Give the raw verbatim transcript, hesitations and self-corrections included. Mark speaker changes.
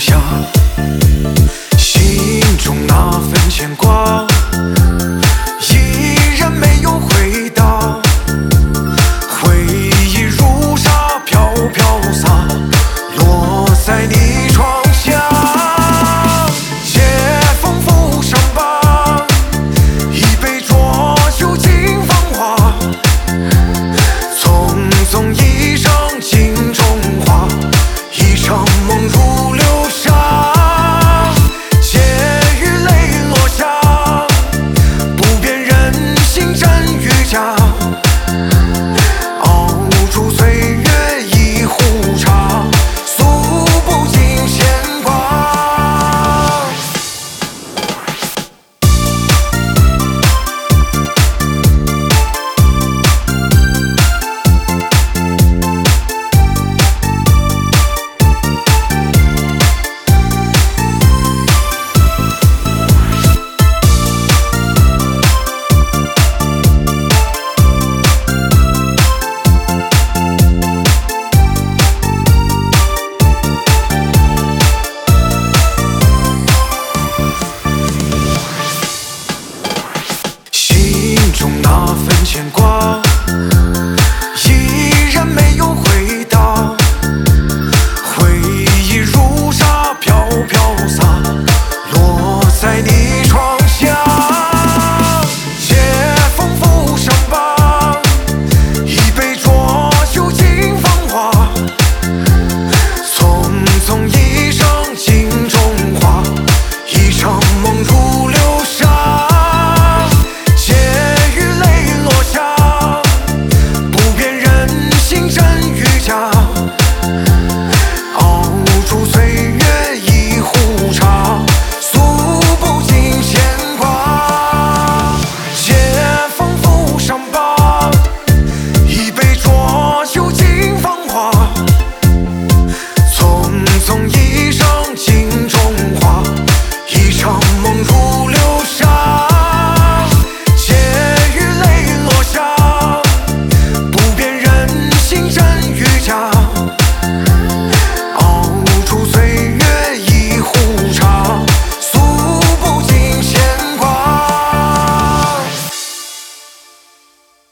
Speaker 1: 下，心中那份牵挂依然没有回答，回忆如沙飘飘洒，落在你窗下。借风拂伤疤，一杯浊酒尽芳华，匆匆一生镜中花，一场梦如流沙。借雨泪落下，不辨人心真与假，熬煮岁月一壶茶，诉不尽牵挂。心中那份牵挂依然没有回答，回忆如沙飘飘洒，落在你窗下。借风拂伤疤，一杯浊酒尽芳华，匆匆一生镜中花，一场梦如流沙。借雨泪。落下，不辨人心真与假。